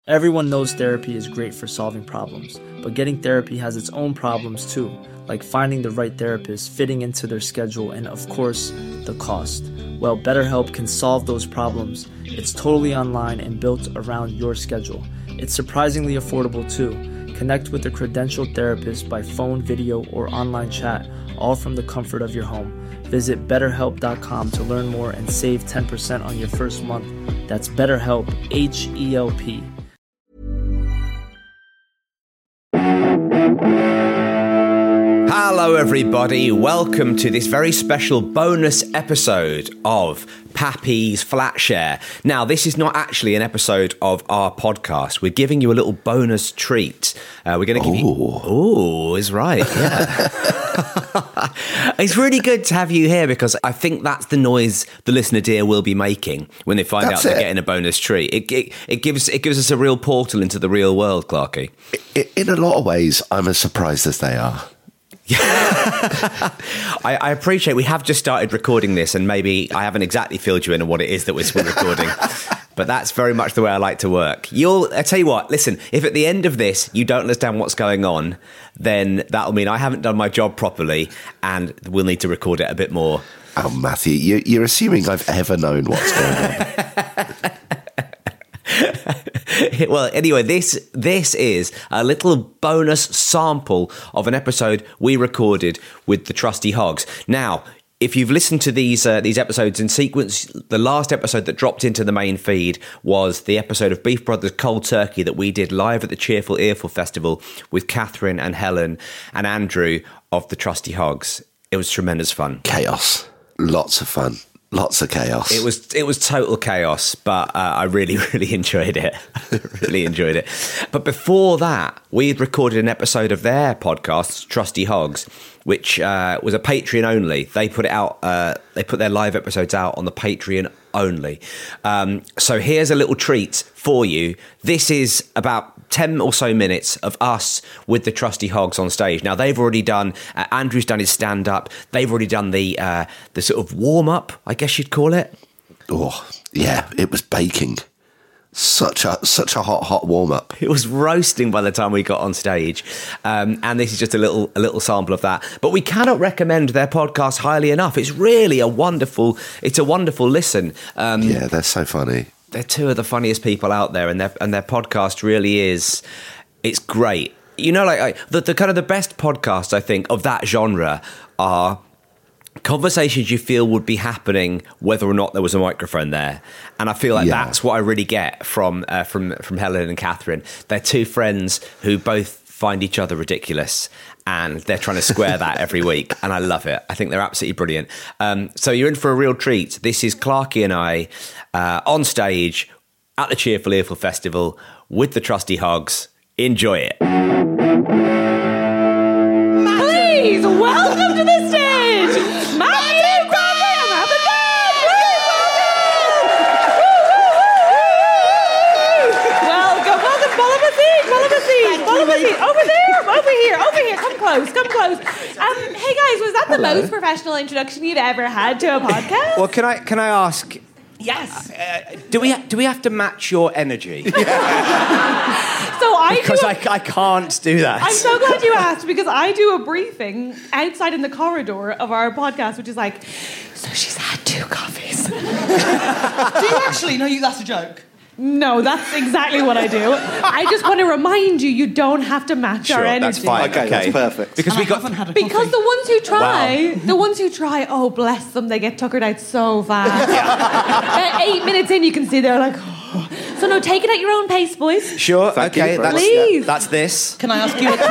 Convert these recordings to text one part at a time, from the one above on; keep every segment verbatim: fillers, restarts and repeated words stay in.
Everyone knows therapy is great for solving problems, but getting therapy has its own problems too, like finding the right therapist, fitting into their schedule, and of course, the cost. Well, BetterHelp can solve those problems. It's totally online and built around your schedule. It's surprisingly affordable too. Connect with a credentialed therapist by phone, video, or online chat, all from the comfort of your home. Visit better help dot com to learn more and save ten percent on your first month. That's BetterHelp, H E L P. Hello everybody, welcome to this very special bonus episode of Pappy's Flatshare. Now, this is not actually an episode of our podcast. We're giving you a little bonus treat. Uh, we're going to give Ooh. you... Oh, is right, yeah. It's really good to have you here because I think that's the noise the listener dear will be making when they find That's out they're it. getting a bonus treat. It, it, it gives it gives us a real portal into the real world, Clarky. I- In a lot of ways, I'm as surprised as they are. I, I appreciate we have just started recording this and maybe I haven't exactly filled you in on what it is that we're recording, but that's very much the way I like to work. You'll, I tell you what, listen, if at the end of this you don't understand what's going on, then that'll mean I haven't done my job properly and we'll need to record it a bit more. Oh, Matthew, you, you're assuming I've ever known what's going on. Well, anyway, this this is a little bonus sample of an episode we recorded with the Trusty Hogs. Now, if you've listened to these uh, these episodes in sequence, the last episode that dropped into the main feed was the episode of Beef Brothers Cold Turkey that we did live at the Cheerful Earful Festival with Catherine and Helen and Andrew of the Trusty Hogs. It was tremendous fun. Chaos. Lots of fun. Lots of chaos. It was it was total chaos, but uh, I really, really enjoyed it. really enjoyed it. But before that, we had recorded an episode of their podcast, Trusty Hogs, which uh, was a Patreon only. They put it out. Uh, they put their live episodes out on the Patreon only. Um, so here's a little treat for you. This is about ten or so minutes of us with the Trusty Hogs on stage. Now, they've already done, uh, Andrew's done his stand-up. They've already done the uh, the sort of warm-up, I guess you'd call it. Oh, yeah, it was baking. Such a such a hot, hot warm-up. It was roasting by the time we got on stage. Um, and this is just a little a little sample of that. But we cannot recommend their podcast highly enough. It's really a wonderful, it's a wonderful listen. Um, Yeah, they're so funny. They're two of the funniest people out there, and their and their podcast really is, it's great. You know, like I, the, the kind of the best podcasts, I think, of that genre are conversations you feel would be happening whether or not there was a microphone there. And I feel like Yeah. that's what I really get from uh, from from Helen and Catherine. They're two friends who both find each other ridiculous, and they're trying to square that every week, and I love it. I think they're absolutely brilliant. Um, so you're in for a real treat. This is Clarky and I uh, on stage at the Cheerful Earful Festival with the Trusty Hogs. Enjoy it. Please welcome to the stage, Matthew Graham. Have a Welcome, welcome. Follow my seat. Follow my seat. Follow my seat. Over there. Over here. Over here. Come close. Come close. Um, hey guys, was that the Hello. most professional introduction you'd ever had to a podcast? Well, can I can I ask? Yes. Uh, do we do we have to match your energy? So I Because do. A, I, I can't do that. I'm so glad you asked because I do a briefing outside in the corridor of our podcast, which is like, so she's had two coffees. Do you actually know you? That's a joke. No, that's exactly what I do. I just want to remind you, you don't have to match our Sure, energy. that's fine. Okay, that's perfect. Because And we I got haven't had a Because coffee. the ones who try, the ones who try, oh bless them, they get tuckered out so fast. Uh, eight minutes in, you can see they're like, oh. So no, take it at your own pace, boys. sure. Thank okay, you. that's Please. that's this. Can I ask you? A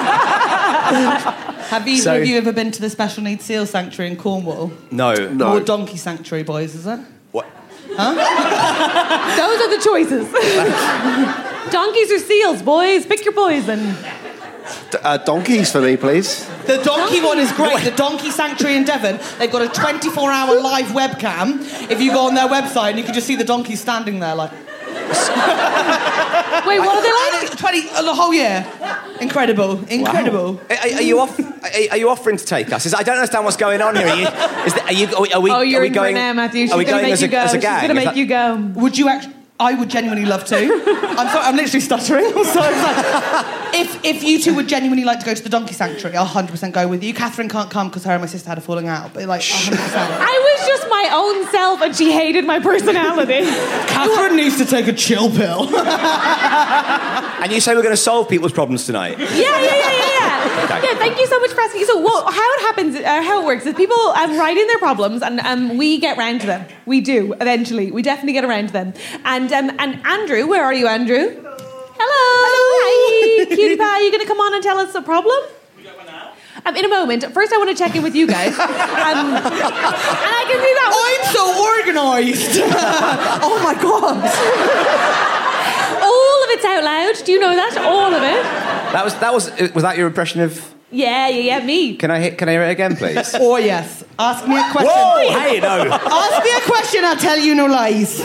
Have either So- of you ever been to the Special Needs Seal Sanctuary in Cornwall? No, No. Or Donkey Sanctuary, boys? Is it? What? Those are the choices. Donkeys or seals, boys? Pick your poison. Uh, donkeys for me, please. The donkey one is great. The Donkey Sanctuary in Devon, they've got a twenty-four hour live webcam. If you go on their website, and you can just see the donkey standing there like... Wait, what are they like? twenty uh, the whole year. Incredible, incredible. Are, are you off? Are, are you offering to take us? Is- I don't understand what's going on here. Are you? Is there, are you? Are we? Are we, Oh, you're are we in going? for it now, Matthew. She's are we going to going make as you a, go. as a She's gang? going to Is make that- you go. Would you actually? I would genuinely love to. I'm sorry, I'm literally stuttering. I'm sorry. Like, if if you two would genuinely like to go to the Donkey Sanctuary, I'll one hundred percent go with you. Catherine can't come because her and my sister had a falling out, but like one hundred percent. I was just my own self and she hated my personality. Catherine needs to take a chill pill. And you say we're going to solve people's problems tonight? Yeah, yeah, yeah, yeah, yeah. Okay. Yeah, thank you so much for asking. So, well, how it happens, uh, how it works is people um, write in their problems and um, we get round to them. We do, eventually. We definitely get around to them. And um, and Andrew, where are you, Andrew? Hello. Hello. Hi. Cutie pie, are you going to come on and tell us the problem? We got one now. Um, in a moment. First, I want to check in with you guys. Um, and I can see that. I'm so organised. Oh my God. All of it's out loud. Do you know that? All of it. That was that was was that your impression of? Yeah, yeah, yeah, me. Can I hit? Can I hear it again, please? Oh yes. Ask me a question. Whoa! Hey, no. Ask me a question, I'll tell you no lies.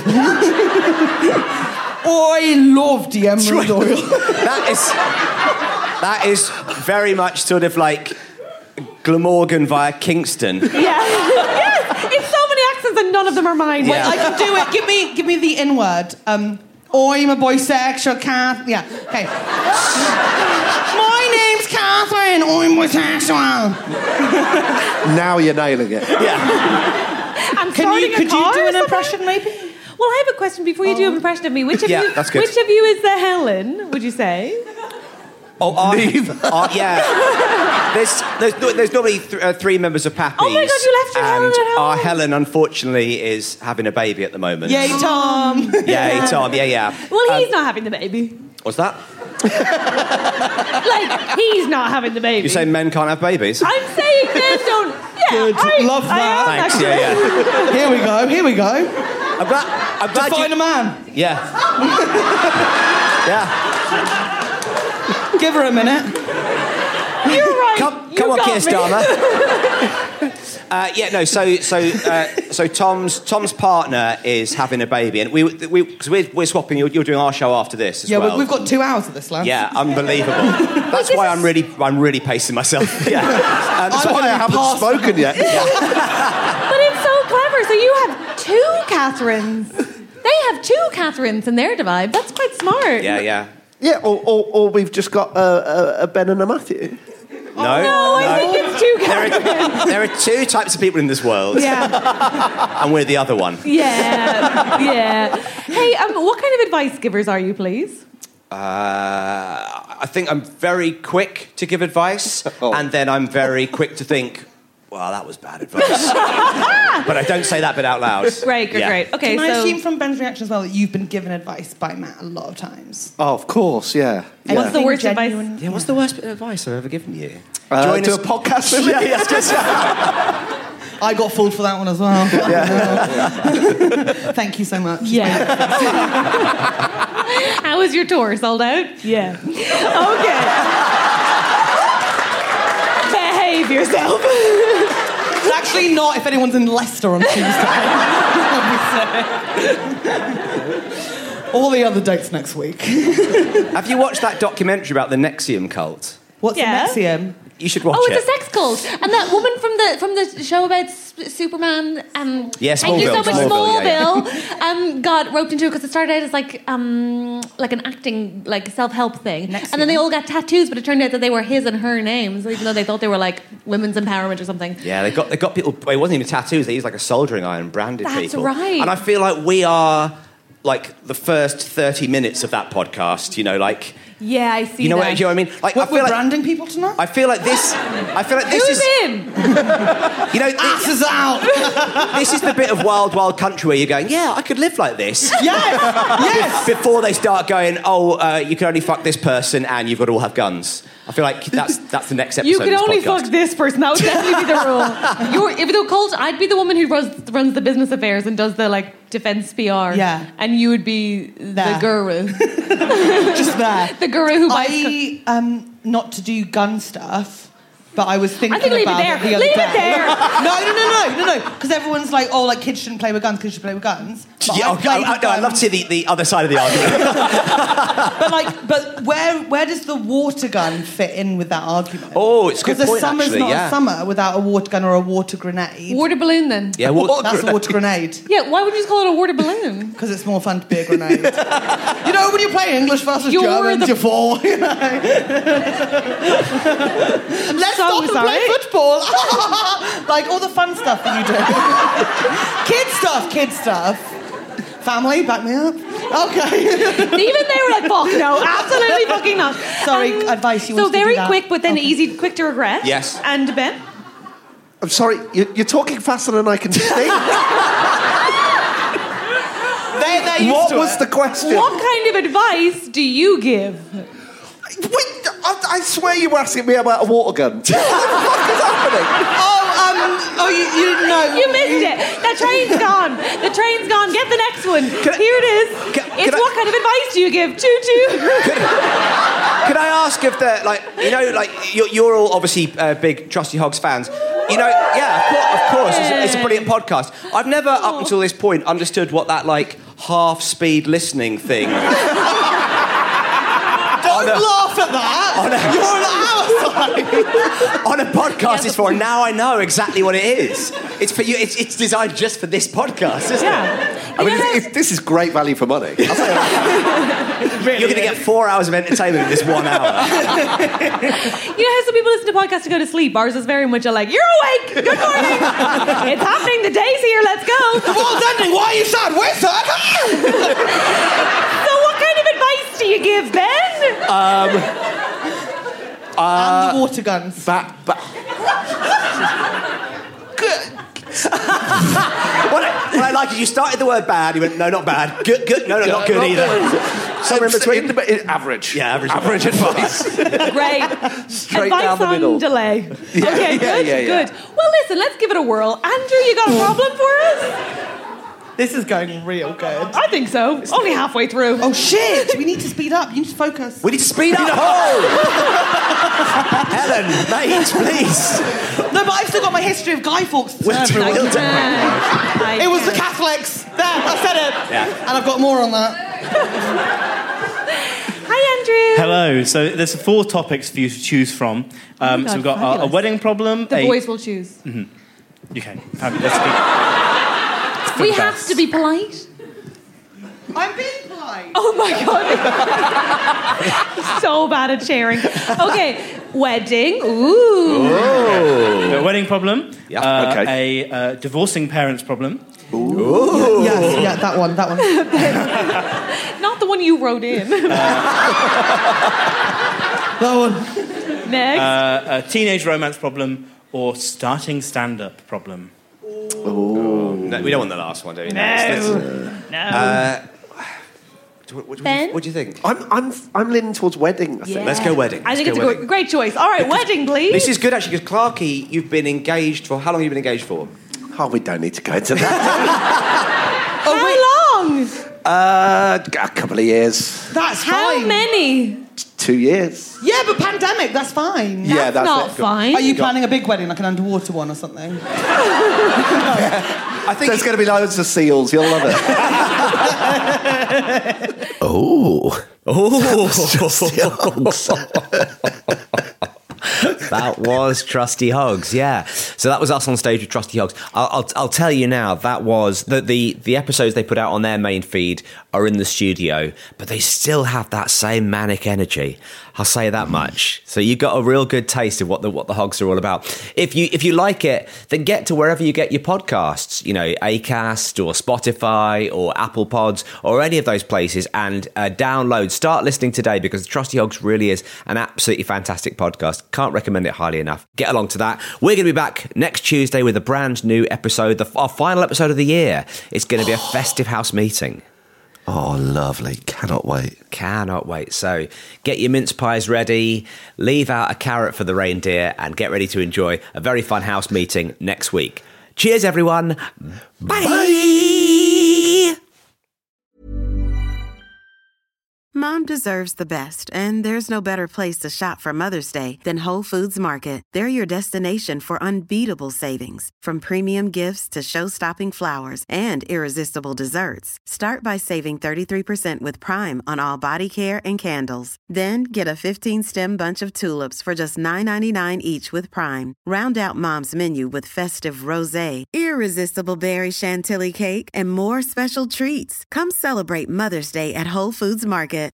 I love the Emerald Oil. That is that is very much sort of like Glamorgan via Kingston. Yeah. Yes. It's so many accents and none of them are mine. Yeah. I can do it. Give me, give me the in word. Um, I'm a bisexual cat. Yeah. Okay. My name's Catherine. I'm bisexual. Now you're nailing it. Yeah. I'm Can starting you? a Could you car do or an something? impression, maybe? Well, I have a question before you do an impression of me. Which of Yeah, you? that's good. Which of you is the Helen? Would you say? Oh, our, our, yeah. There's there's, no- there's normally th- uh, three members of Pappy's. Oh my God, you left your and Helen at home. our Helen, unfortunately, is having a baby at the moment. Yay, Tom. Yay, Tom. Yeah, yeah. Well, he's not having the baby. What's that? Like he's not having the baby. You say men can't have babies? I'm saying men don't. Yeah, Good. I Love I that. am Thanks. actually. Yeah, yeah. Here we go. Here we go. I'm glad. I'm glad Define you. a man. Yeah. yeah. Give her a minute. You're right. Come, You come on, got Keir me. Starmer. uh, yeah, no. So, so, uh, so Tom's Tom's partner is having a baby, and we we because we're, we're swapping. You're, you're doing our show after this as Yeah, well. we- we've got two hours of this, lads. Yeah, unbelievable. That's why I'm really I'm really pacing myself. Yeah. Um, That's so- why I haven't Pass- spoken yet. But it's so clever. So you have two Catherines. They have two Catherines in their vibe. That's quite smart. yeah, yeah. Yeah, or, or, or we've just got a, a, a Ben and a Matthew. No, No, I think it's two There Catherines. are, there are two types of people in this world, Yeah, and we're the other one. yeah, yeah. Hey, um, what kind of advice givers are you, please? Uh, I think I'm very quick to give advice, Oh. and then I'm very quick to think, well, that was bad advice. But I don't say that bit out loud. Great, great, Yeah. great. Okay, Can I so assume from Ben's reaction as well that you've been given advice by Matt a lot of times? Oh, of course, yeah. yeah. what's the worst Genuine- advice? Yeah, what's the worst bit of advice I've ever given you? Uh, Join do us- a podcast with me. Yeah, yes, yes, I got fooled for that one as well. Thank you so much. Yeah. How was your tour? Sold out? Yeah. Okay. Behave yourself. It's actually not if anyone's in Leicester on Tuesday. All the other dates next week. Have you watched that documentary about the Nexium cult? What's Yeah. the Nexium? You should watch Oh, it. it's a sex cult. And that woman from the from the show about S- Superman. Um, Yeah, Thank you so Smallville, much, Smallville, yeah, Smallville. Um, got roped into it because it started out as like um, like an acting, like self help thing, Nexium. and then they all got tattoos. But it turned out that they were his and her names, even though they thought they were like women's empowerment or something. Yeah, they got they got people. Well, it wasn't even tattoos. They used like a soldering iron, branded That's people. right. And I feel like we are like the first thirty minutes of that podcast. You know, like Yeah, I see. you know that. what, do you know what I mean? Like We're, I feel we're like branding people tonight? I feel like this. I feel like this Who's is in? you know this, Asses out! this is the bit of wild wild country where you're going, yeah, I could live like this. Yes! Yes! Before they start going, oh, uh, you can only fuck this person and you've got to all have guns. I feel like that's that's the next episode. You could of this only podcast. fuck this person. That would definitely be the rule. You're, if the cult, I'd be the woman who runs, runs the business affairs and does the like defense P R. Yeah. And you would be the There. guru, Just there. the guru who buys. I, um, not to do gun stuff, but I was thinking I think leave it about there. it the other Leave day. it there. No, no, no, no, no, no. Because everyone's like, oh, like kids shouldn't play with guns, kids should play with guns. But Yeah, I've okay, I, played I, no, I'd love to see the, the other side of the argument. But like, but where where does the water gun fit in with that argument? Oh, it's a good Because a point, summer's actually, not yeah. a summer without a water gun or a water grenade. Water balloon then. Yeah, well, That's a water grenade. Yeah, why would you just call it a water balloon? Because it's more fun to be a grenade. You know, when you play English versus You're German, the- you fall. You know? Let's so stop and sorry. play football. Like all the fun stuff that you do. Kid stuff, kid stuff. Family, back me up. Okay. Even they were like, fuck no, absolutely fucking not. Sorry, advice, you So wanted to do very that. quick, but then Okay. easy, quick to regret. Yes. And Ben? I'm sorry, you- you're talking faster than I can speak. They're, they're used What to was it. the question? What kind of advice do you give? Wait, I, I swear you were asking me about a water gun. What the fuck is happening? Oh, um, oh, you, you didn't know. You missed it. The train's gone. The train's gone. Get the next one. Can I- Here it is. can- it's can I- what kind of advice do you give? Choo choo. Can I ask if the, like, you know, like, you're, you're all obviously uh, big Trusty Hogs fans. You know, yeah, of course, of course it's, a, it's a brilliant podcast. I've never, up until this point, understood what that, like, half-speed listening thing... Don't laugh at that. You're an arsehole. on a podcast is for, and now I know exactly what it is. It's for you. It's, it's designed just for this podcast, isn't Yeah. I mean, it's, it's, this is great value for money. I'll say that. it? You're going to get four hours of entertainment in this one hour. You know how some people listen to podcasts to go to sleep? Ours is very much a like, you're awake. Good morning. It's happening. The day's here. Let's go. The world's ending. Why are you sad? We're sad. So what kind of advice do you give, Ben? and the water guns. Ba- ba- What I, what I like is you started the word bad. You went, no, not bad. Good, good. No, no, not good either. Somewhere in between. In the, in average. Yeah, average. Average advice. Great. Straight Advice down the on middle. delay. Okay, yeah, good, yeah, yeah. good. Well, listen, let's give it a whirl. Andrew, you got a problem for us? This is going real good. I think so. Only halfway through. Oh shit! We need to speed up. You need to focus. We need to speed up. Oh! Helen, mate, please. No, but I've still got my history of Guy Fawkes. to We'll serve do- everyone. we'll do. I It was the can't. Catholics. There, I said it. Yeah. And I've got more on that. Hi, Andrew. Hello. So there's four topics for you to choose from. Um, God, so we've got a, a fabulous. wedding problem. The a, boys will choose. Okay, fabulous. Let's be- We the have best. to be polite. I'm being polite. Oh my god. So bad at sharing. Okay, wedding. Ooh. A wedding problem. Yeah, uh, okay. A uh, divorcing parents problem. Yes, yeah, that one, that one. Not the one you wrote in. That one. Next. Uh, a teenage romance problem. Or starting stand-up problem. No, we don't want the last one, do we? no. No. What, what, Ben? what do you think? I'm, I'm, I'm leaning towards wedding, I think. Yeah. Let's go wedding. I think Let's it's go a wedding. gr- great choice. All right, wedding, please. This is good, actually, because Clarky, you've been engaged for... How long have you been engaged for? Oh, we don't need to go into that. How long? uh, a couple of years. That's How fine. many? Two years. Yeah, but pandemic, that's fine. yeah, that's Not it. fine. Are you planning a big wedding, like an underwater one or something? I think... There's going to be loads of seals. You'll love it. oh. Oh, that was Trusty Hogs, yeah. So that was us on stage with Trusty Hogs. I'll, I'll, I'll tell you now, that was the, the the episodes they put out on their main feed are in the studio, but they still have that same manic energy. I'll say that much. So you got a real good taste of what the what the Hogs are all about. If you if you like it, then get to wherever you get your podcasts. You know, Acast or Spotify or Apple Pods or any of those places, and uh, download. Start listening today, because Trusty Hogs really is an absolutely fantastic podcast. Can't recommend it highly enough. Get along to that. We're going to be back next Tuesday with a brand new episode, the, our final episode of the year. It's going to be a festive house meeting. Oh, lovely. Cannot wait. Cannot wait. So get your mince pies ready, leave out a carrot for the reindeer, and get ready to enjoy a very fun house meeting next week. Cheers, everyone. Bye. Bye. mom deserves the best, and there's no better place to shop for Mother's Day than Whole Foods Market. They're your destination for unbeatable savings, from premium gifts to show-stopping flowers and irresistible desserts. Start by saving thirty-three percent with Prime on all body care and candles. Then get a fifteen-stem bunch of tulips for just nine ninety-nine each with Prime. Round out Mom's menu with festive rosé, irresistible berry chantilly cake, and more special treats. Come celebrate Mother's Day at Whole Foods Market.